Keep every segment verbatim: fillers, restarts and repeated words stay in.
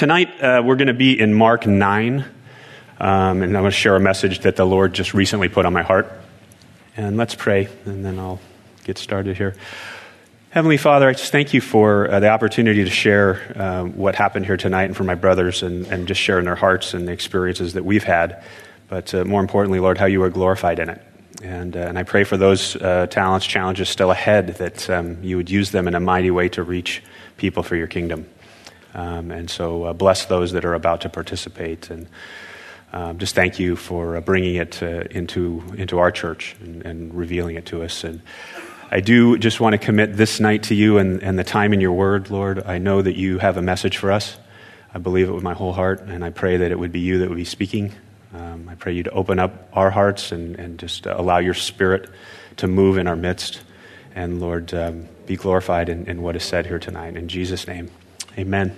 Tonight, uh, we're going to be in Mark nine, um, and I'm going to share a message that the Lord just recently put on my heart. And let's pray, and then I'll get started here. Heavenly Father, I just thank you for uh, the opportunity to share uh, what happened here tonight, and for my brothers, and, and just sharing their hearts and the experiences that we've had. But uh, more importantly, Lord, how you are glorified in it. And, uh, and I pray for those uh, talents, challenges still ahead, that um, you would use them in a mighty way to reach people for your kingdom. Um, and so uh, bless those that are about to participate, and um, just thank you for uh, bringing it uh, into into our church and, and revealing it to us. And I do just want to commit this night to you and, and the time in your word, Lord. I know that you have a message for us. I believe it with my whole heart, and I pray that it would be you that would be speaking. Um, I pray you to open up our hearts and, and just uh, allow your Spirit to move in our midst. And Lord, um, be glorified in, in what is said here tonight. In Jesus' name. Amen.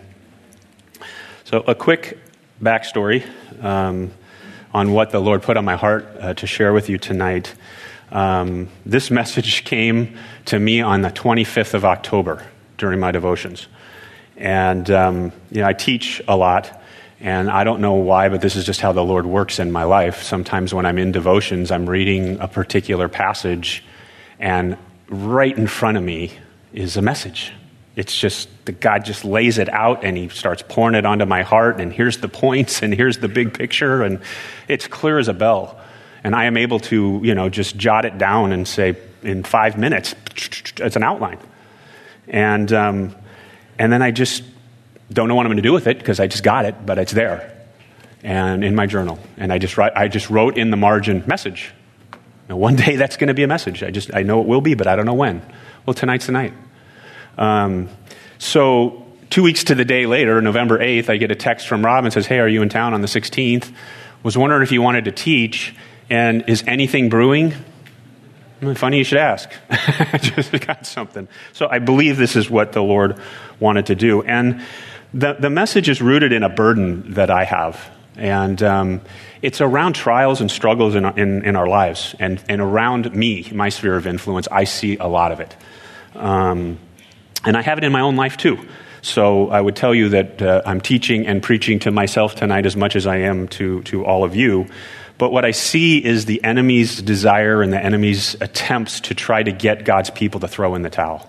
So a quick backstory um, on what the Lord put on my heart uh, to share with you tonight. Um, this message came to me on the twenty-fifth of October during my devotions. And um, you know, I teach a lot, and I don't know why, but this is just how the Lord works in my life. Sometimes when I'm in devotions, I'm reading a particular passage, and right in front of me is a message. It's just that God just lays it out, and he starts pouring it onto my heart, and here's the points, and here's the big picture, and it's clear as a bell. And I am able to, you know, just jot it down and say, in five minutes, it's an outline. And um, and then I just don't know what I'm going to do with it, because I just got it, but it's there, and in my journal. And I just write, I just wrote in the margin, message. Now, one day that's going to be a message. I just I know it will be, but I don't know when. Well, tonight's the night. Um, so two weeks to the day later, November eighth, I get a text from Rob and says, hey, are you in town on the sixteenth? Was wondering if you wanted to teach, and is anything brewing? Well, funny you should ask. I just got something. So I believe this is what the Lord wanted to do. And the, the message is rooted in a burden that I have. And um, it's around trials and struggles in, in, in our lives. And, and around me, my sphere of influence, I see a lot of it. Um And I have it in my own life, too. So I would tell you that uh, I'm teaching and preaching to myself tonight as much as I am to, to all of you. But what I see is the enemy's desire and the enemy's attempts to try to get God's people to throw in the towel,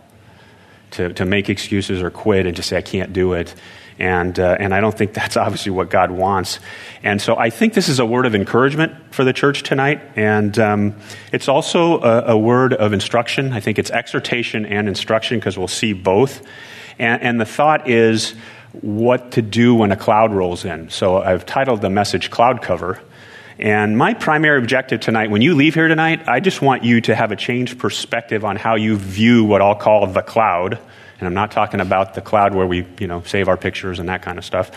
to, to make excuses or quit and just say, I can't do it. And uh, and I don't think that's obviously what God wants. And so I think this is a word of encouragement for the church tonight. And um, it's also a, a word of instruction. I think it's exhortation and instruction, because we'll see both. And, and the thought is what to do when a cloud rolls in. So I've titled the message Cloud Cover. And my primary objective tonight, when you leave here tonight, I just want you to have a changed perspective on how you view what I'll call the cloud. And I'm not talking about the cloud where we, you know, save our pictures and that kind of stuff.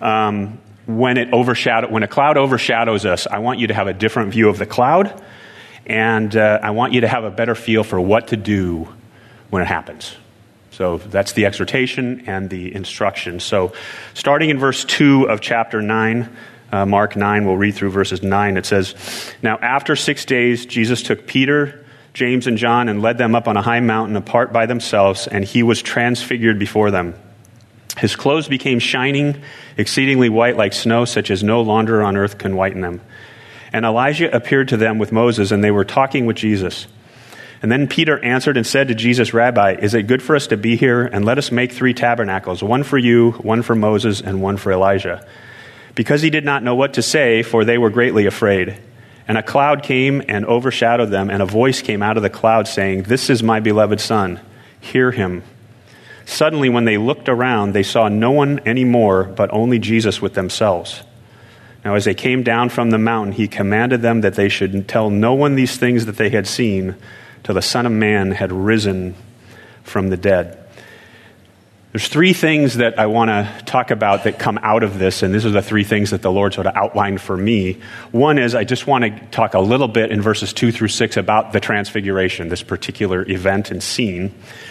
Um, when it overshadow, when a cloud overshadows us, I want you to have a different view of the cloud, and uh, I want you to have a better feel for what to do when it happens. So that's the exhortation and the instruction. So starting in verse two of chapter nine, uh, Mark nine, we'll read through verses nine. It says, now after six days, Jesus took Peter, James and John, and led them up on a high mountain apart by themselves, and he was transfigured before them. His clothes became shining, exceedingly white like snow, such as no launderer on earth can whiten them. And Elijah appeared to them with Moses, and they were talking with Jesus. And then Peter answered and said to Jesus, Rabbi, is it good for us to be here? And let us make three tabernacles, one for you, one for Moses, and one for Elijah. Because he did not know what to say, for they were greatly afraid. And a cloud came and overshadowed them, and a voice came out of the cloud saying, this is my beloved Son, hear him. Suddenly, when they looked around, they saw no one anymore, but only Jesus with themselves. Now, as they came down from the mountain, he commanded them that they should tell no one these things that they had seen, till the Son of Man had risen from the dead. There's three things that I want to talk about that come out of this, and these are the three things that the Lord sort of outlined for me. One is I just want to talk a little bit in verses two through six about the transfiguration, this particular event and scene.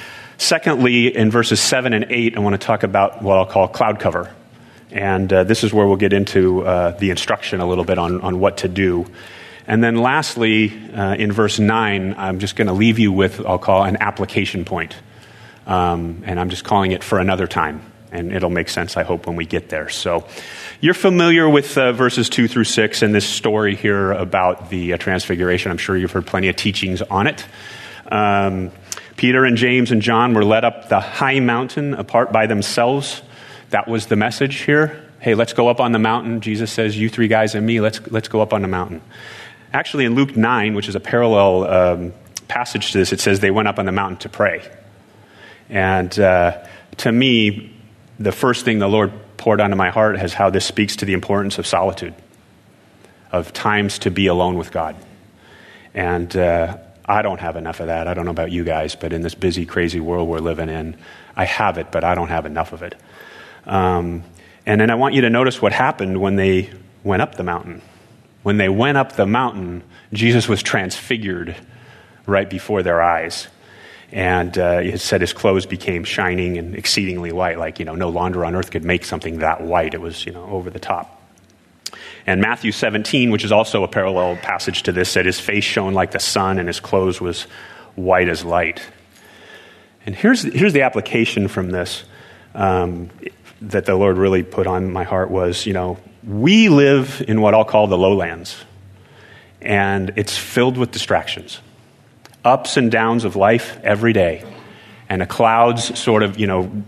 Secondly, in verses seven and eight, I want to talk about what I'll call cloud cover. And uh, this is where we'll get into uh, the instruction a little bit on, on what to do. And then lastly, uh, in verse nine, I'm just going to leave you with, I'll call, an application point. Um, and I'm just calling it for another time. And it'll make sense, I hope, when we get there. So you're familiar with uh, verses two through six and this story here about the uh, transfiguration. I'm sure you've heard plenty of teachings on it. Um, Peter and James and John were led up the high mountain apart by themselves. That was the message here. Hey, let's go up on the mountain. Jesus says, you three guys and me, let's let's go up on the mountain. Actually, in Luke nine, which is a parallel um, passage to this, it says they went up on the mountain to pray. And uh, to me, the first thing the Lord poured onto my heart is how this speaks to the importance of solitude, of times to be alone with God. And uh, I don't have enough of that. I don't know about you guys, but in this busy, crazy world we're living in, I have it, but I don't have enough of it. Um, and then I want you to notice what happened when they went up the mountain. When they went up the mountain, Jesus was transfigured right before their eyes. And uh, it said his clothes became shining and exceedingly white, like, you know, no launder on earth could make something that white. It was, you know, over the top. And Matthew seventeen, which is also a parallel passage to this, said his face shone like the sun and his clothes was white as light. And here's, here's the application from this um, that the Lord really put on my heart was, you know, we live in what I'll call the lowlands. And it's filled with distractions. Ups and downs of life every day. And the clouds sort of, you know,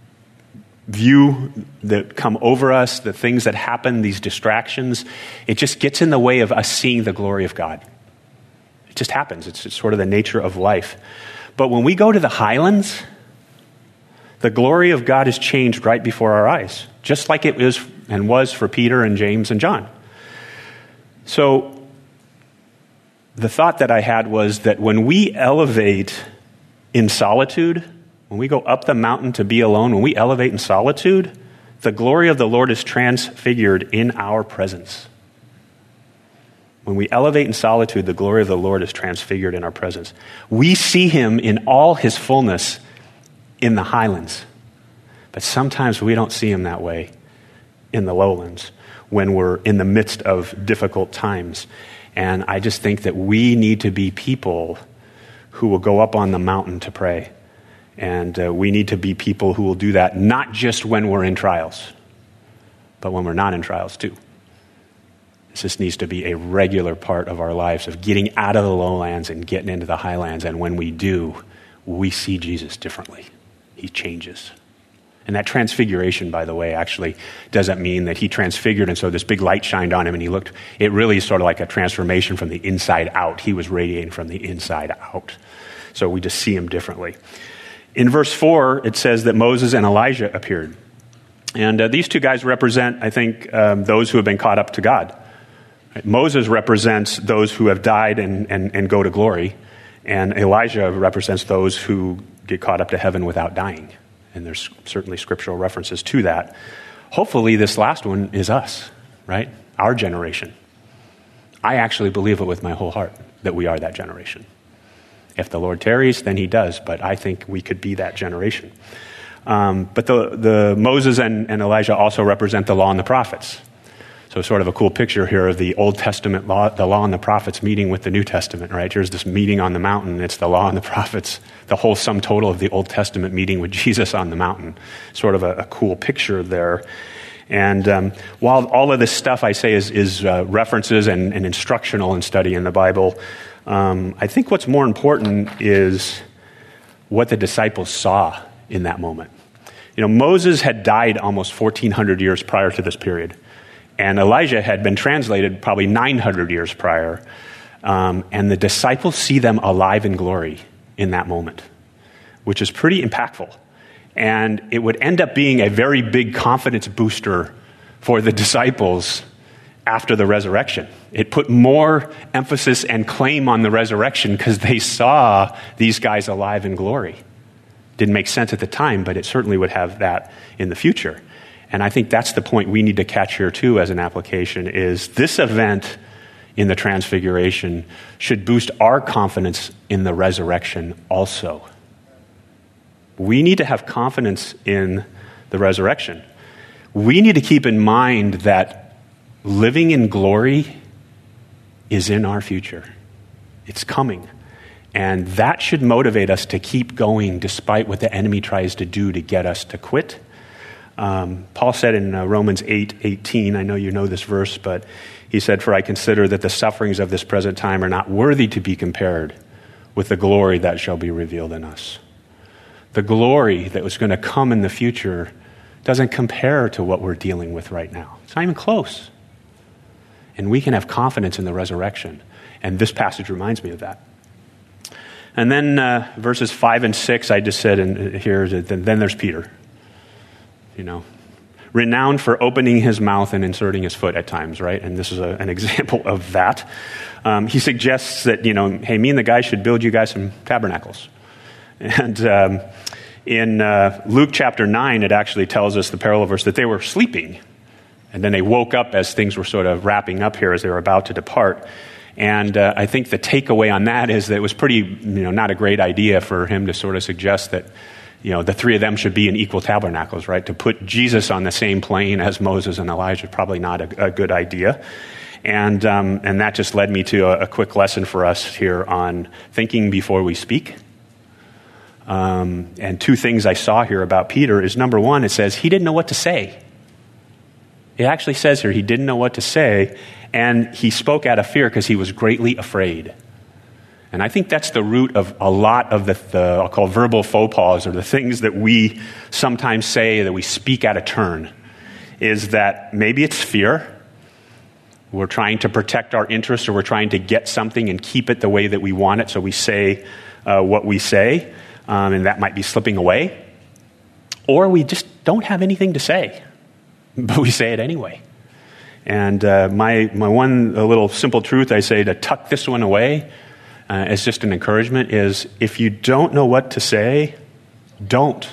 view that come over us, the things that happen, these distractions, it just gets in the way of us seeing the glory of God. It just happens. It's, it's sort of the nature of life. But when we go to the highlands, the glory of God is changed right before our eyes, just like it is and was for Peter and James and John. So the thought that I had was that when we elevate in solitude, when we go up the mountain to be alone, when we elevate in solitude, the glory of the Lord is transfigured in our presence. When we elevate in solitude, the glory of the Lord is transfigured in our presence. We see him in all his fullness in the highlands. But sometimes we don't see him that way in the lowlands when we're in the midst of difficult times. And I just think that we need to be people who will go up on the mountain to pray. And uh, we need to be people who will do that not just when we're in trials, but when we're not in trials too. This just needs to be a regular part of our lives, of getting out of the lowlands and getting into the highlands. And when we do, we see Jesus differently. He changes. And that transfiguration, by the way, actually doesn't mean that he transfigured and so this big light shined on him and he looked, it really is sort of like a transformation from the inside out. He was radiating from the inside out. So we just see him differently. In verse four, it says that Moses and Elijah appeared. And uh, these two guys represent, I think, um, those who have been caught up to God. Right? Moses represents those who have died and, and, and go to glory. And Elijah represents those who get caught up to heaven without dying. And there's certainly scriptural references to that. Hopefully this last one is us, right? Our generation. I actually believe it with my whole heart that we are that generation. If the Lord tarries, then he does, but I think we could be that generation. Um, but the, the Moses and, and Elijah also represent the law and the prophets. So sort of a cool picture here of the Old Testament law, the law and the prophets meeting with the New Testament, right? Here's this meeting on the mountain. It's the law and the prophets, the whole sum total of the Old Testament meeting with Jesus on the mountain. Sort of a, a cool picture there. And um, while all of this stuff I say is, is uh, references and, and instructional in study in the Bible, um, I think what's more important is what the disciples saw in that moment. You know, Moses had died almost fourteen hundred years prior to this period. And Elijah had been translated probably nine hundred years prior. Um, and the disciples see them alive in glory in that moment, which is pretty impactful. And it would end up being a very big confidence booster for the disciples after the resurrection. It put more emphasis and claim on the resurrection because they saw these guys alive in glory. Didn't make sense at the time, but it certainly would have that in the future. And I think that's the point we need to catch here too as an application is this event in the transfiguration should boost our confidence in the resurrection also. We need to have confidence in the resurrection. We need to keep in mind that living in glory is in our future. It's coming. And that should motivate us to keep going despite what the enemy tries to do to get us to quit. Um, Paul said in uh, Romans eight eighteen, I know you know this verse, but he said, "For I consider that the sufferings of this present time are not worthy to be compared with the glory that shall be revealed in us." The glory that was going to come in the future doesn't compare to what we're dealing with right now. It's not even close. And we can have confidence in the resurrection. And this passage reminds me of that. And then uh, verses five and six, I just said in, here, then, then there's Peter. You know, renowned for opening his mouth and inserting his foot at times, right? And this is a, an example of that. Um, he suggests that, you know, hey, me and the guys should build you guys some tabernacles. And um, in uh, Luke chapter nine, it actually tells us the parallel verse that they were sleeping. And then they woke up as things were sort of wrapping up here as they were about to depart. And uh, I think the takeaway on that is that it was pretty, you know, not a great idea for him to sort of suggest that, you know, the three of them should be in equal tabernacles, right? To put Jesus on the same plane as Moses and Elijah, probably not a, a good idea. And um, and that just led me to a, a quick lesson for us here on thinking before we speak. Um, and two things I saw here about Peter is, number one, it says he didn't know what to say. It actually says here he didn't know what to say, and he spoke out of fear because he was greatly afraid. And I think that's the root of a lot of the, the I'll call verbal faux pas, or the things that we sometimes say, that we speak out of turn, is that maybe it's fear. We're trying to protect our interests, or we're trying to get something and keep it the way that we want it, so we say uh, what we say, um, and that might be slipping away. Or we just don't have anything to say, but we say it anyway. And uh, my my one a little simple truth I say to tuck this one away, uh, as just an encouragement, is if you don't know what to say, don't.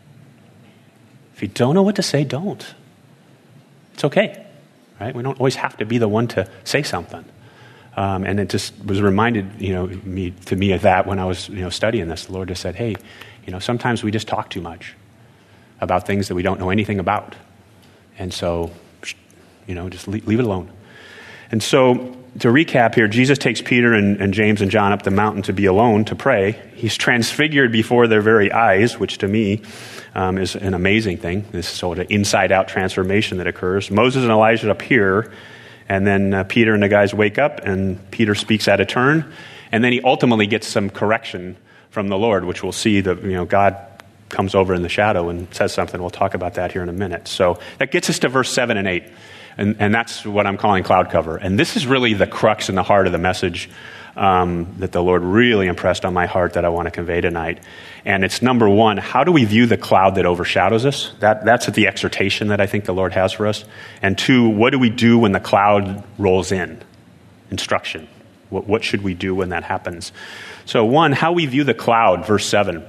If you don't know what to say, don't. It's okay, right? We don't always have to be the one to say something. Um, and it just was reminded, you know, me to me of that when I was, you know, studying this. The Lord just said, hey, you know, sometimes we just talk too much about things that we don't know anything about. And so, you know, just leave, leave it alone. And so, to recap here, Jesus takes Peter and, and James and John up the mountain to be alone, to pray. He's transfigured before their very eyes, which to me um, is an amazing thing. This sort of inside-out transformation that occurs. Moses and Elijah appear, and then uh, Peter and the guys wake up, and Peter speaks out of turn, and then he ultimately gets some correction from the Lord, which we'll see that, you know, God comes over in the shadow and says something. We'll talk about that here in a minute. So that gets us to verse seven and eight. And, and that's what I'm calling cloud cover. And this is really the crux and the heart of the message um, that the Lord really impressed on my heart that I want to convey tonight. And it's number one, how do we view the cloud that overshadows us? That, that's the exhortation that I think the Lord has for us. And two, what do we do when the cloud rolls in? Instruction. What, what should we do when that happens? So one, how we view the cloud, verse seven.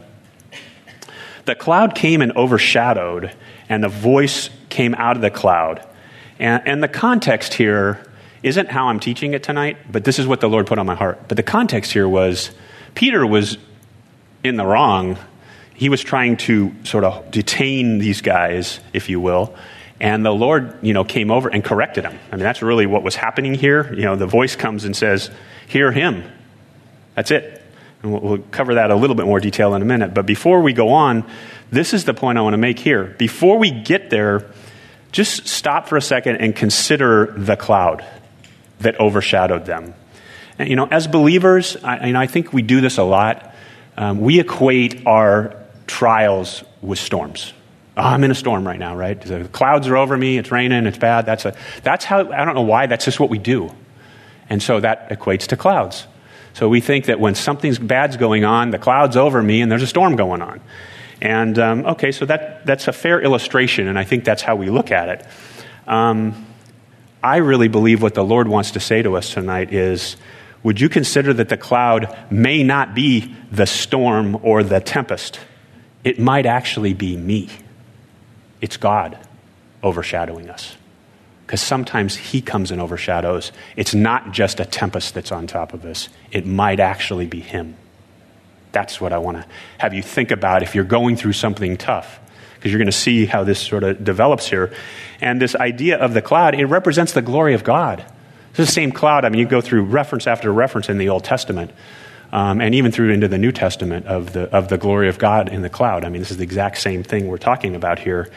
The cloud came and overshadowed, and a voice came out of the cloud. And, and the context here isn't how I'm teaching it tonight, but this is what the Lord put on my heart. But the context here was Peter was in the wrong. He was trying to sort of detain these guys, if you will, and the Lord, you know, came over and corrected him. I mean, that's really what was happening here. You know, the voice comes and says, "Hear him." That's it. And we'll, we'll cover that a little bit more detail in a minute. But before we go on, this is the point I want to make here. Before we get there, just stop for a second and consider the cloud that overshadowed them. And, you know, as believers, I, you know, I think we do this a lot. Um, we equate our trials with storms. Oh, I'm in a storm right now, right? The clouds are over me. It's raining. It's bad. That's a. That's how. I don't know why. That's just what we do. And so that equates to clouds. So we think that when something's bad's going on, the cloud's over me, and there's a storm going on. And, um, okay, so that that's a fair illustration, and I think that's how we look at it. Um, I really believe what the Lord wants to say to us tonight is, would you consider that the cloud may not be the storm or the tempest? It might actually be me. It's God overshadowing us. Because sometimes he comes and overshadows. It's not just a tempest that's on top of us. It might actually be him. That's what I want to have you think about if you're going through something tough, because you're going to see how this sort of develops here. And this idea of the cloud, it represents the glory of God. It's the same cloud. I mean, you go through reference after reference in the Old Testament, um, and even through into the New Testament of the of the glory of God in the cloud. I mean, this is the exact same thing we're talking about here.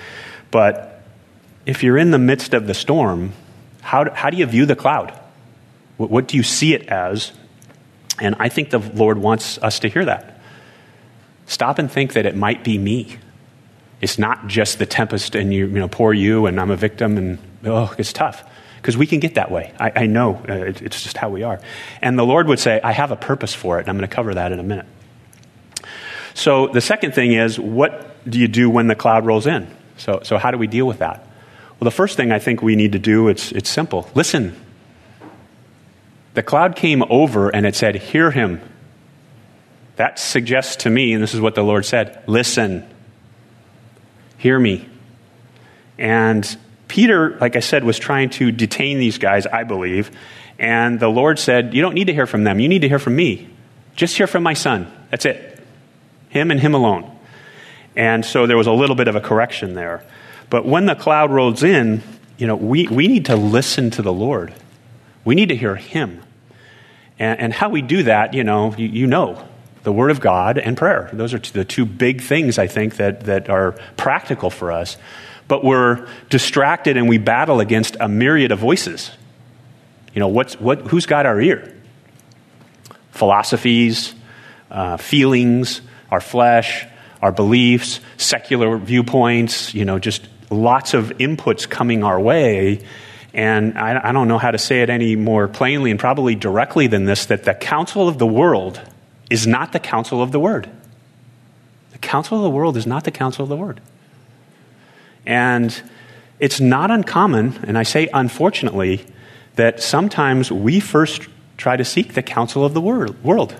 But if you're in the midst of the storm, how do, how do you view the cloud? What, what do you see it as? And I think the Lord wants us to hear that. Stop and think that it might be me. It's not just the tempest and you, you know, poor you and I'm a victim and oh, it's tough. Because we can get that way. I, I know uh, it, it's just how we are. And the Lord would say, I have a purpose for it, and I'm going to cover that in a minute. So the second thing is, what do you do when the cloud rolls in? So, so how do we deal with that? Well, the first thing I think we need to do, it's, it's simple. Listen. The cloud came over and it said, hear him. That suggests to me, and this is what the Lord said, listen. Hear me. And Peter, like I said, was trying to detain these guys, I believe. And the Lord said, you don't need to hear from them. You need to hear from me. Just hear from my son. That's it. Him and him alone. And so there was a little bit of a correction there. But when the cloud rolls in, you know, we, we need to listen to the Lord. We need to hear him. And, and how we do that, you know, you, you know, the Word of God and prayer. Those are the two big things, I think, that, that are practical for us. But we're distracted and we battle against a myriad of voices. You know, what's what? Who's got our ear? Philosophies, uh, feelings, our flesh, our beliefs, secular viewpoints, you know, just lots of inputs coming our way. And I, I don't know how to say it any more plainly and probably directly than this, that the counsel of the world is not the counsel of the Word. The counsel of the world is not the counsel of the Word. And it's not uncommon, and I say unfortunately, that sometimes we first try to seek the counsel of the world.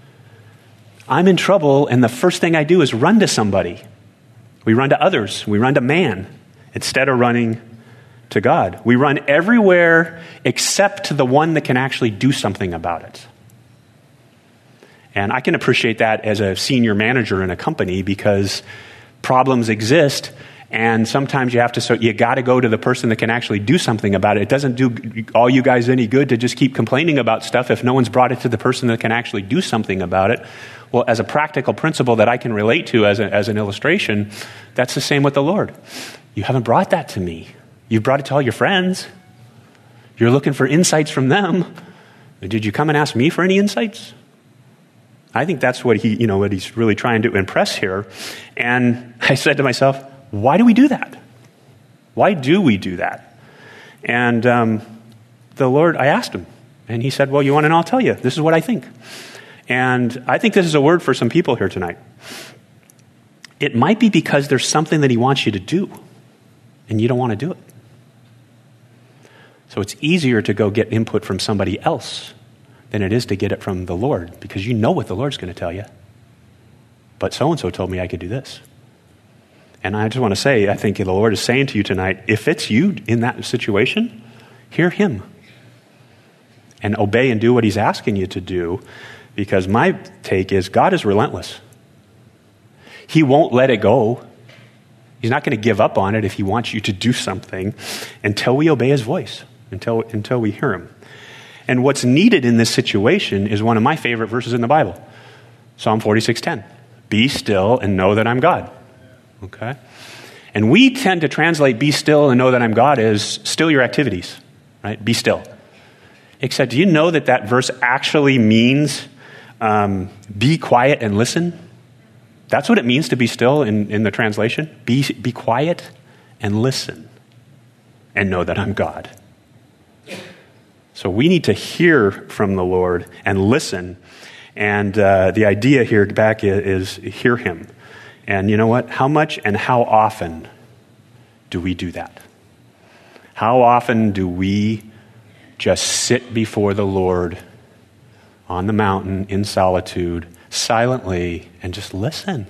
I'm in trouble, and the first thing I do is run to somebody. We run to others. We run to man instead of running to God. We run everywhere except to the one that can actually do something about it. And I can appreciate that as a senior manager in a company because problems exist. And sometimes you have to, so you got to go to the person that can actually do something about it. It doesn't do all you guys any good to just keep complaining about stuff if no one's brought it to the person that can actually do something about it. Well, as a practical principle that I can relate to as, a, as an illustration, that's the same with the Lord. You haven't brought that to me. You've brought it to all your friends. You're looking for insights from them. Did you come and ask me for any insights? I think that's what he, you know, what he's really trying to impress here. And I said to myself, why do we do that? Why do we do that? And um, the Lord, I asked him, and he said, well, you want to know? I'll tell you. This is what I think. And I think this is a word for some people here tonight. It might be because there's something that he wants you to do, and you don't want to do it. So it's easier to go get input from somebody else than it is to get it from the Lord, because you know what the Lord's going to tell you. But so-and-so told me I could do this. And I just want to say, I think the Lord is saying to you tonight, if it's you in that situation, hear him. And obey and do what he's asking you to do, because my take is God is relentless. He won't let it go. He's not going to give up on it if he wants you to do something until we obey his voice, until, until we hear him. And what's needed in this situation is one of my favorite verses in the Bible, Psalm forty-six ten. Be still and know that I'm God. Okay? And we tend to translate be still and know that I'm God as still your activities, right? Be still. Except, do you know that that verse actually means um, be quiet and listen? That's what it means to be still in, in the translation. Be, be quiet and listen and know that I'm God. So we need to hear from the Lord and listen. And uh, the idea here back is, is hear him. And you know what? How much and how often do we do that? How often do we just sit before the Lord on the mountain in solitude, silently, and just listen?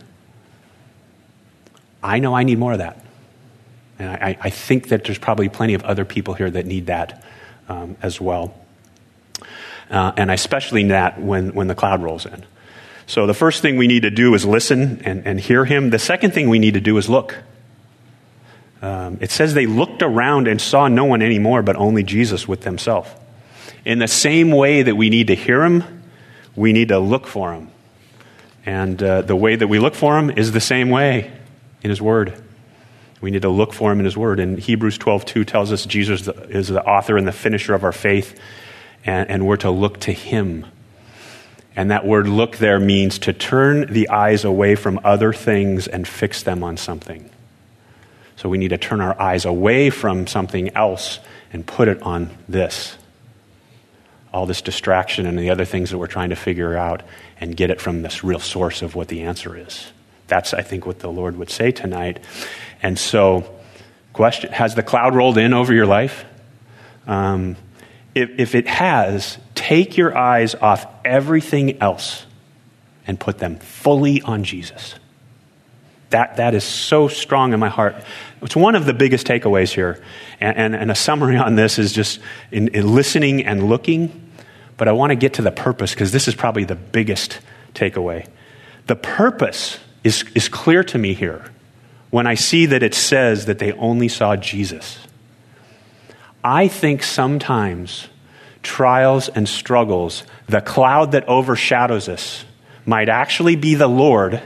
I know I need more of that. And I, I think that there's probably plenty of other people here that need that um, as well. Uh, and I especially need that when, when the cloud rolls in. So the first thing we need to do is listen and, and hear him. The second thing we need to do is look. Um, it says they looked around and saw no one anymore, but only Jesus with themselves. In the same way that we need to hear him, we need to look for him. And uh, the way that we look for him is the same way in his word. We need to look for him in his word. And Hebrews twelve two tells us Jesus is the author and the finisher of our faith, and, and we're to look to him. And that word look there means to turn the eyes away from other things and fix them on something. So we need to turn our eyes away from something else and put it on this. All this distraction and the other things that we're trying to figure out, and get it from this real source of what the answer is. That's, I think, what the Lord would say tonight. And so, question, has the cloud rolled in over your life? Um, if, if it has, take your eyes off everything else and put them fully on Jesus. That, that is so strong in my heart. It's one of the biggest takeaways here. And, and, and a summary on this is just in, in listening and looking. But I want to get to the purpose, because this is probably the biggest takeaway. The purpose is, is clear to me here when I see that it says that they only saw Jesus. I think sometimes trials and struggles, the cloud that overshadows us, might actually be the Lord,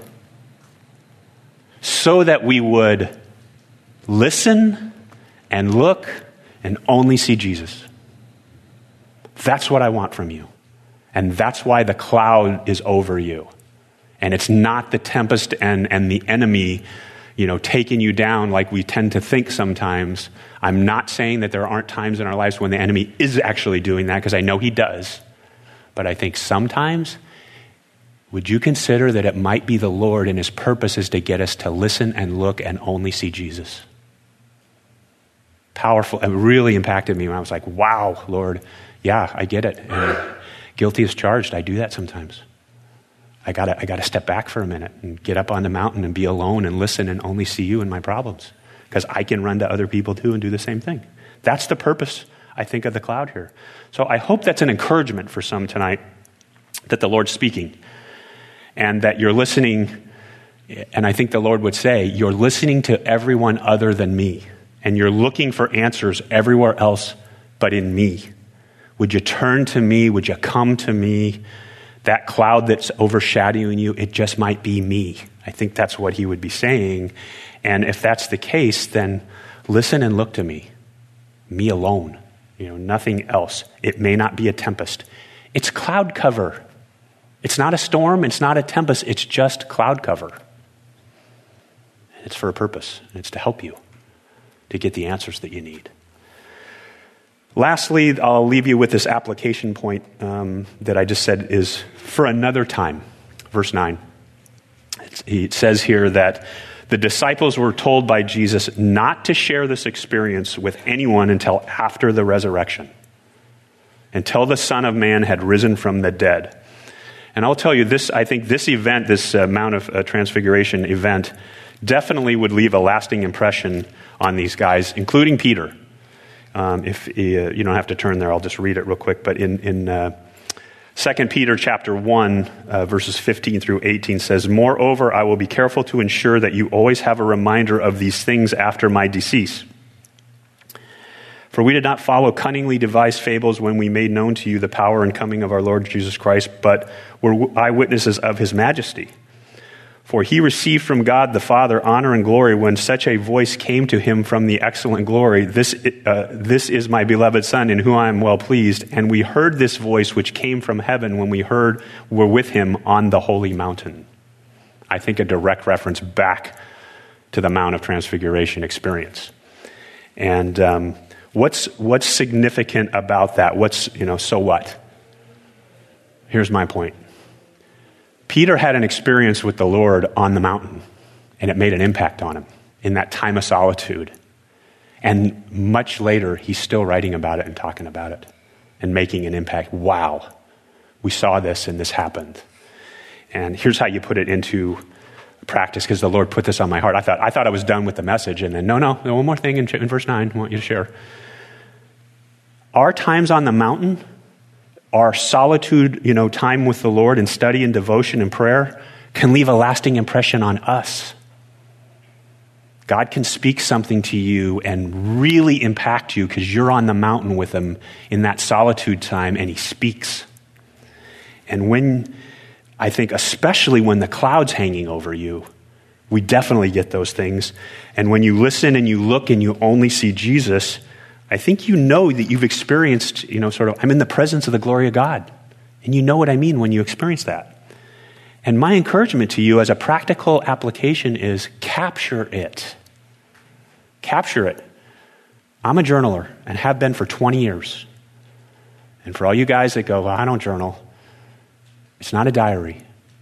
so that we would listen and look and only see Jesus. That's what I want from you. And that's why the cloud is over you. And it's not the tempest and, and the enemy, you know, taking you down like we tend to think sometimes. I'm not saying that there aren't times in our lives when the enemy is actually doing that, because I know he does. But I think sometimes, would you consider that it might be the Lord, and his purpose is to get us to listen and look and only see Jesus? Powerful. It really impacted me when I was like, wow, Lord, yeah, I get it. And guilty as charged. I do that sometimes. I gotta, I gotta step back for a minute and get up on the mountain and be alone and listen and only see you in my problems, because I can run to other people too and do the same thing. That's the purpose, I think, of the cloud here. So I hope that's an encouragement for some tonight, that the Lord's speaking and that you're listening. And I think the Lord would say, you're listening to everyone other than me, and you're looking for answers everywhere else but in me. Would you turn to me? Would you come to me? That cloud that's overshadowing you, it just might be me. I think that's what he would be saying. And if that's the case, then listen and look to me. Me alone. You know, nothing else. It may not be a tempest. It's cloud cover. It's not a storm. It's not a tempest. It's just cloud cover. And it's for a purpose. And it's to help you to get the answers that you need. Lastly, I'll leave you with this application point um, that I just said is for another time. Verse nine. It's, it says here that the disciples were told by Jesus not to share this experience with anyone until after the resurrection, until the Son of Man had risen from the dead. And I'll tell you this, I think this event, this uh, Mount of uh, Transfiguration event, definitely would leave a lasting impression on these guys, including Peter. Um, if uh, you don't have to turn there, I'll just read it real quick. But in, in uh, Second Peter chapter one, uh, verses fifteen through eighteen says, "Moreover, I will be careful to ensure that you always have a reminder of these things after my decease. For we did not follow cunningly devised fables when we made known to you the power and coming of our Lord Jesus Christ, but were eyewitnesses of his majesty. For he received from God the Father honor and glory when such a voice came to him from the excellent glory, this, uh, this is my beloved Son in whom I am well pleased. And we heard this voice which came from heaven when we heard were with him on the holy mountain." I think a direct reference back to the Mount of Transfiguration experience. And um, what's what's significant about that? What's, you know, so what? Here's my point. Peter had an experience with the Lord on the mountain, and it made an impact on him in that time of solitude. And much later, he's still writing about it and talking about it and making an impact. Wow, we saw this and this happened. And here's how you put it into practice, because the Lord put this on my heart. I thought I thought I was done with the message, and then no, no, one more thing in, in verse nine I want you to share. Our times on the mountain, our solitude, you know, time with the Lord and study and devotion and prayer can leave a lasting impression on us. God can speak something to you and really impact you because you're on the mountain with him in that solitude time, and he speaks. And when, I think especially when the cloud's hanging over you, We definitely get those things. And when you listen and you look and you only see Jesus, I think you know that you've experienced, you know, sort of, I'm in the presence of the glory of God. And you know what I mean when you experience that. And my encouragement to you as a practical application is capture it. Capture it. I'm a journaler and have been for twenty years. And for all you guys that go, well, I don't journal, it's not a diary.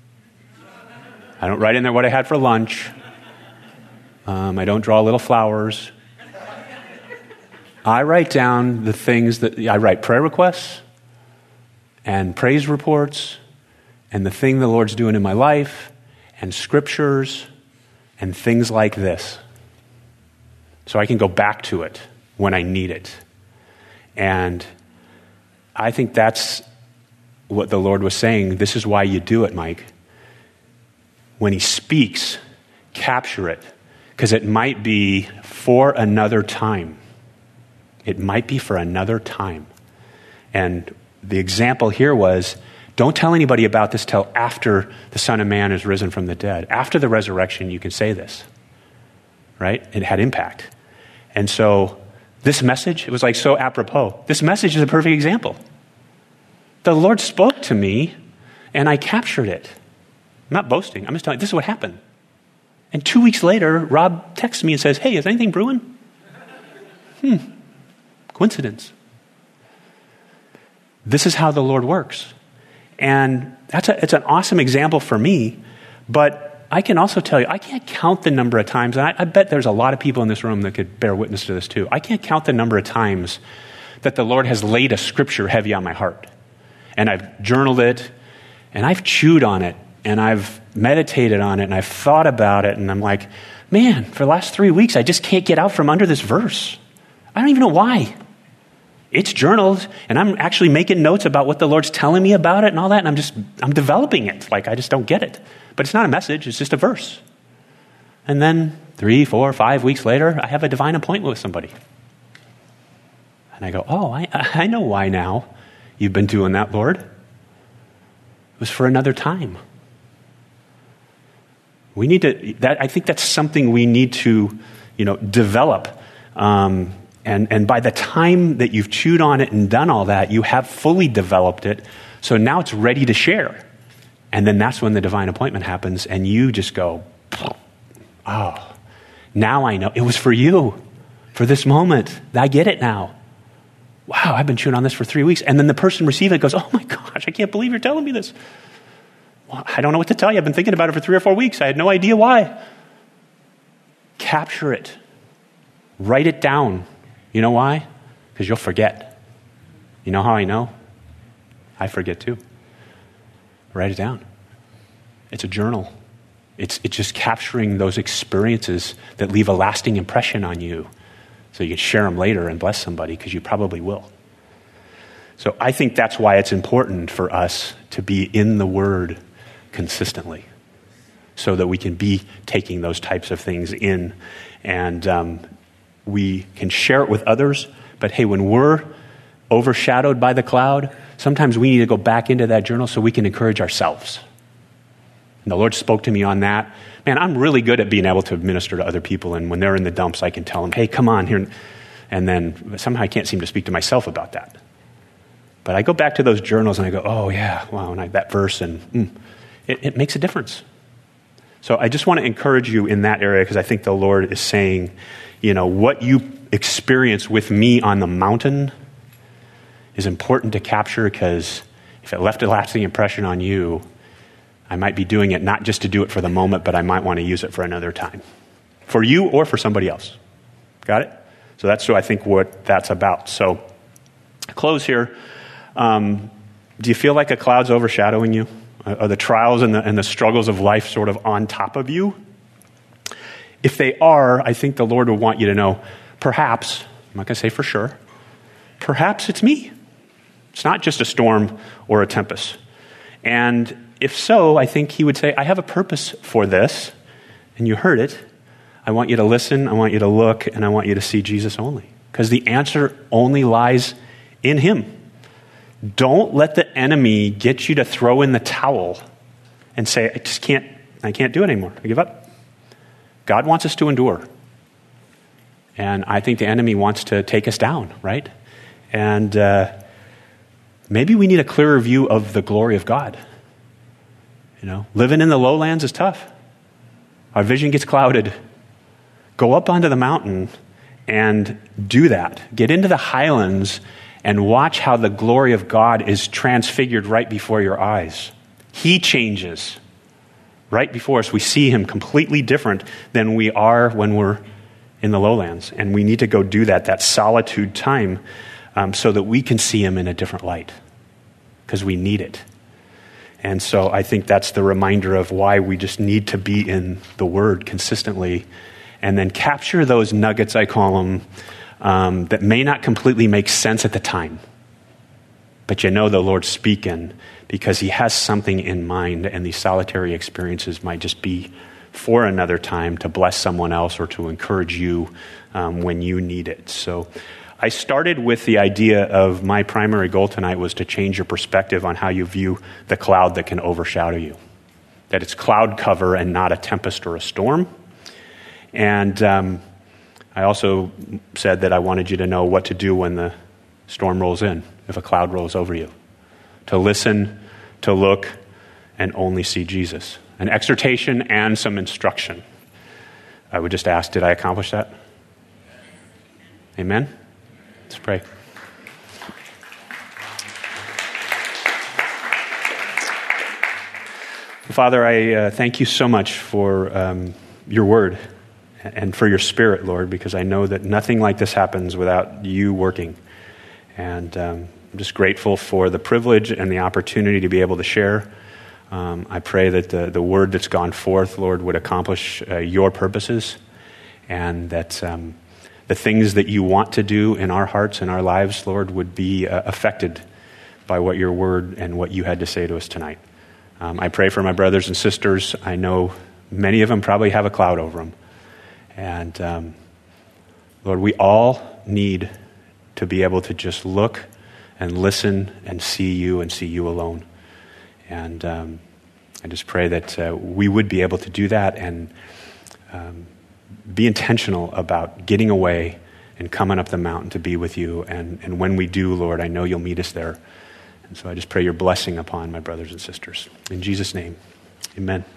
I don't write in there what I had for lunch. Um, I don't draw little flowers. I write down the things that, I write prayer requests and praise reports and the thing the Lord's doing in my life and scriptures and things like this. So I can go back to it when I need it. And I think that's what the Lord was saying. This is why you do it, Mike. When he speaks, capture it, because it might be for another time. It might be for another time. And the example here was, don't tell anybody about this till after the Son of Man is risen from the dead. After the resurrection, you can say this, right? It had impact. And so this message, it was like so apropos. This message is a perfect example. The Lord spoke to me, and I captured it. I'm not boasting. I'm just telling you, this is what happened. And two weeks later, Rob texts me and says, hey, is anything brewing? Hmm. Coincidence. This is how the Lord works. And that's a, it's an awesome example for me, but I can also tell you, I can't count the number of times, and I, I bet there's a lot of people in this room that could bear witness to this too. I can't count the number of times that the Lord has laid a scripture heavy on my heart. And I've journaled it, and I've chewed on it, and I've meditated on it, and I've thought about it, and I'm like, man, for the last three weeks, I just can't get out from under this verse. I don't even know why. It's journaled, and I'm actually making notes about what the Lord's telling me about it and all that, and I'm just, I'm developing it. Like, I just don't get it. But it's not a message, it's just a verse. And then three, four, five weeks later, I have a divine appointment with somebody. And I go, oh, I, I know why now you've been doing that, Lord. It was for another time. We need to, that, I think that's something we need to, you know, develop. Um, and, and by the time that you've chewed on it and done all that, you have fully developed it. So now it's ready to share. And then that's when the divine appointment happens, and you just go, oh, now I know. It was for you, for this moment. I get it now. Wow, I've been chewing on this for three weeks. And then the person receiving it goes, oh my gosh, I can't believe you're telling me this. Well, I don't know what to tell you. I've been thinking about it for three or four weeks. I had no idea why. Capture it. Write it down. You know why? Because you'll forget. You know how I know? I forget too. Write it down. It's a journal. It's, it's just capturing those experiences that leave a lasting impression on you so you can share them later and bless somebody, because you probably will. So I think that's why it's important for us to be in the Word consistently, so that we can be taking those types of things in, and um, we can share it with others. But hey, when we're overshadowed by the cloud, sometimes we need to go back into that journal so we can encourage ourselves. And the Lord spoke to me on that. Man, I'm really good at being able to minister to other people, and when they're in the dumps, I can tell them, hey, come on here. And then somehow I can't seem to speak to myself about that. But I go back to those journals and I go, oh yeah, wow, and I, that verse, and mm, it, it makes a difference. So I just want to encourage you in that area, because I think the Lord is saying, you know, what you experience with me on the mountain is important to capture, because if it left a lasting impression on you, I might be doing it not just to do it for the moment, but I might want to use it for another time. For you or for somebody else. Got it? So that's what I think what that's about. So, close here. Um, do you feel like a cloud's overshadowing you? Are the trials and the, and the struggles of life sort of on top of you? If they are, I think the Lord will want you to know, perhaps, I'm not going to say for sure, perhaps it's me. It's not just a storm or a tempest. And if so, I think he would say, I have a purpose for this, and you heard it. I want you to listen, I want you to look, and I want you to see Jesus only. Because the answer only lies in him. Don't let the enemy get you to throw in the towel and say, I just can't, I can't do it anymore. I give up. God wants us to endure. And I think the enemy wants to take us down, right? And uh, maybe we need a clearer view of the glory of God. You know, living in the lowlands is tough. Our vision gets clouded. Go up onto the mountain and do that. Get into the highlands and watch how the glory of God is transfigured right before your eyes. He changes right before us. We see him completely different than we are when we're in the lowlands. And we need to go do that, that solitude time, um, so that we can see him in a different light, because we need it. And so I think that's the reminder of why we just need to be in the Word consistently, and then capture those nuggets, I call them, um, that may not completely make sense at the time. But you know the Lord's speaking because he has something in mind, and these solitary experiences might just be for another time to bless someone else or to encourage you um, when you need it. So I started with the idea of my primary goal tonight was to change your perspective on how you view the cloud that can overshadow you. That it's cloud cover and not a tempest or a storm. And um, I also said that I wanted you to know what to do when the storm rolls in, if a cloud rolls over you. To listen, to look, and only see Jesus. An exhortation and some instruction. I would just ask, did I accomplish that? Amen? Let's pray. Father, I uh, thank you so much for um, your word and for your spirit, Lord, because I know that nothing like this happens without you working. And um, I'm just grateful for the privilege and the opportunity to be able to share. Um, I pray that the, the word that's gone forth, Lord, would accomplish uh, your purposes, and that um, the things that you want to do in our hearts and our lives, Lord, would be uh, affected by what your word and what you had to say to us tonight. Um, I pray for my brothers and sisters. I know many of them probably have a cloud over them. And um, Lord, we all need to be able to just look and listen and see you and see you alone. And um, I just pray that uh, we would be able to do that and um, be intentional about getting away and coming up the mountain to be with you. And, and when we do, Lord, I know you'll meet us there. And so I just pray your blessing upon my brothers and sisters. In Jesus' name, amen.